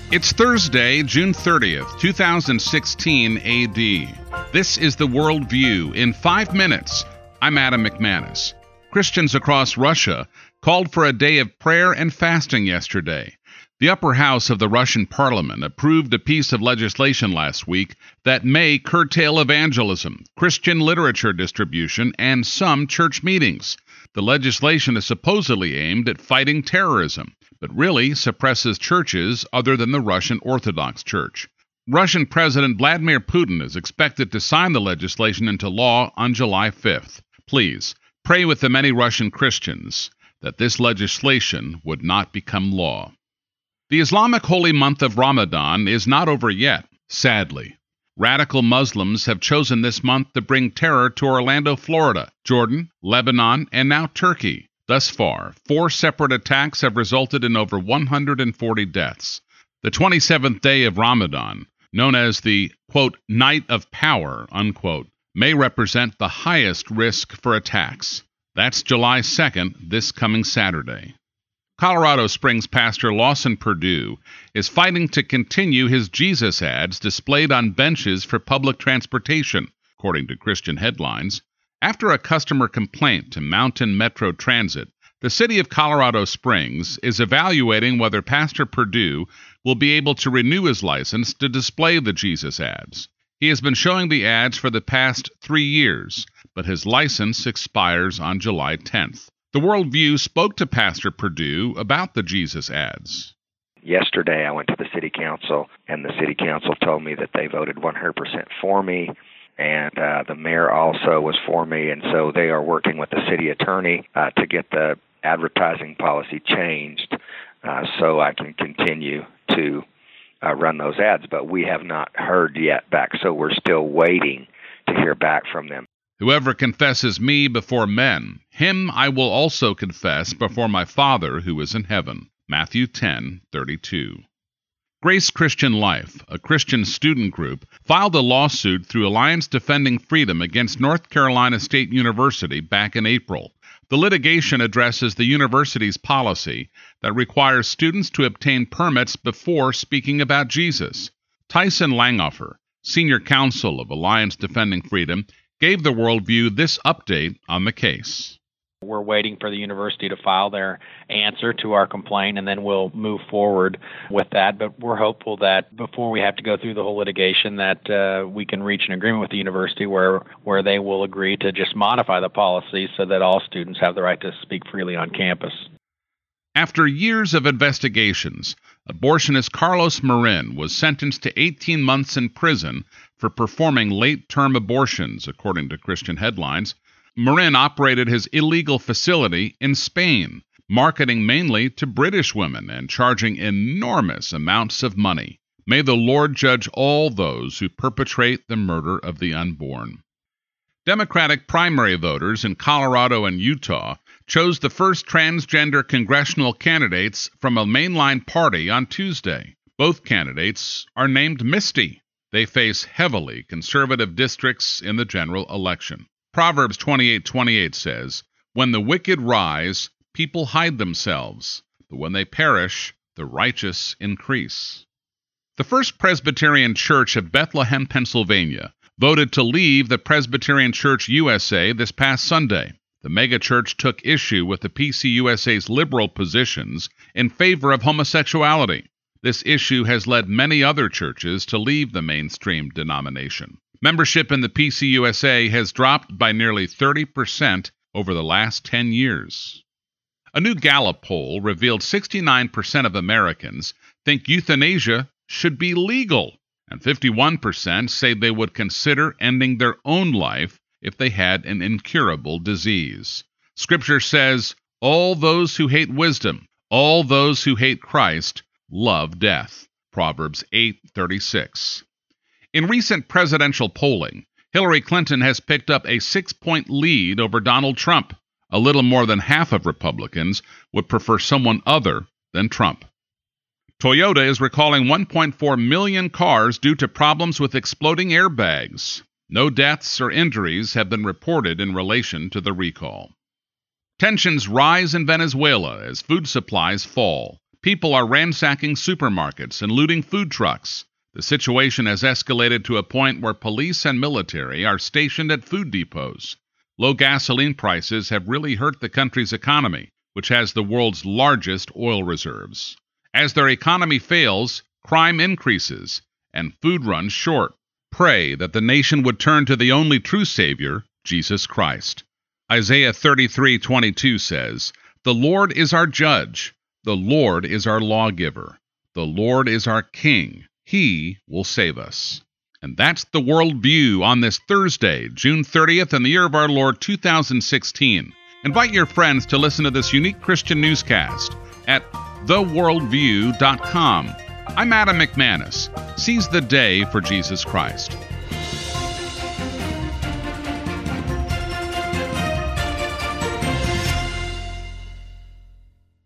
It's Thursday, June 30th, 2016 AD. This is the World View in 5 minutes. I'm Adam McManus. Christians across Russia called for a day of prayer and fasting yesterday. The upper house of the Russian parliament approved a piece of legislation last week that may curtail evangelism, Christian literature distribution, and some church meetings. The legislation is supposedly aimed at fighting terrorism, but really suppresses churches other than the Russian Orthodox Church. Russian President Vladimir Putin is expected to sign the legislation into law on July 5th. Please, pray with the many Russian Christians that this legislation would not become law. The Islamic holy month of Ramadan is not over yet, sadly. Radical Muslims have chosen this month to bring terror to Orlando, Florida, Jordan, Lebanon, and now Turkey. Thus far, 4 separate attacks have resulted in over 140 deaths. The 27th day of Ramadan, known as the, quote, night of power, unquote, may represent the highest risk for attacks. That's July 2nd, this coming Saturday. Colorado Springs pastor Lawson Perdue is fighting to continue his Jesus ads displayed on benches for public transportation, according to Christian Headlines. After a customer complaint to Mountain Metro Transit, the city of Colorado Springs is evaluating whether Pastor Perdue will be able to renew his license to display the Jesus ads. He has been showing the ads for the past 3 years, but his license expires on July 10th. The World View spoke to Pastor Perdue about the Jesus ads. Yesterday I went to the city council, and the city council told me that they voted 100% for me, and the mayor also was for me, and so they are working with the city attorney to get the advertising policy changed so I can continue to run those ads. But we have not heard yet back, so we're still waiting to hear back from them. Whoever confesses me before men, him I will also confess before my Father who is in heaven. Matthew 10:32. Grace Christian Life, a Christian student group, filed a lawsuit through Alliance Defending Freedom against North Carolina State University back in April. The litigation addresses the university's policy that requires students to obtain permits before speaking about Jesus. Tyson Langoffer, senior counsel of Alliance Defending Freedom, gave the World View this update on the case. We're waiting for the university to file their answer to our complaint, and then we'll move forward with that. But we're hopeful that before we have to go through the whole litigation that we can reach an agreement with the university where they will agree to just modify the policy so that all students have the right to speak freely on campus. After years of investigations, abortionist Carlos Marin was sentenced to 18 months in prison for performing late-term abortions, according to Christian Headlines. Marin operated his illegal facility in Spain, marketing mainly to British women and charging enormous amounts of money. May the Lord judge all those who perpetrate the murder of the unborn. Democratic primary voters in Colorado and Utah chose the first transgender congressional candidates from a mainline party on Tuesday. Both candidates are named Misty. They face heavily conservative districts in the general election. Proverbs 28:28 says, "When the wicked rise, people hide themselves, but when they perish, the righteous increase." The First Presbyterian Church of Bethlehem, Pennsylvania, voted to leave the Presbyterian Church USA this past Sunday. The megachurch took issue with the PCUSA's liberal positions in favor of homosexuality. This issue has led many other churches to leave the mainstream denomination. Membership in the PCUSA has dropped by nearly 30% over the last 10 years. A new Gallup poll revealed 69% of Americans think euthanasia should be legal, and 51% say they would consider ending their own life if they had an incurable disease. Scripture says, "All those who hate wisdom, all those who hate Christ, love death." Proverbs 8:36. In recent presidential polling, Hillary Clinton has picked up a 6-point lead over Donald Trump. A little more than half of Republicans would prefer someone other than Trump. Toyota is recalling 1.4 million cars due to problems with exploding airbags. No deaths or injuries have been reported in relation to the recall. Tensions rise in Venezuela as food supplies fall. People are ransacking supermarkets and looting food trucks. The situation has escalated to a point where police and military are stationed at food depots. Low gasoline prices have really hurt the country's economy, which has the world's largest oil reserves. As their economy fails, crime increases, and food runs short. Pray that the nation would turn to the only true Savior, Jesus Christ. Isaiah 33:22 says, "The Lord is our judge. The Lord is our lawgiver. The Lord is our king. He will save us." And that's the World View on this Thursday, June 30th, in the year of our Lord 2016. Invite your friends to listen to this unique Christian newscast at theworldview.com. I'm Adam McManus. Seize the day for Jesus Christ.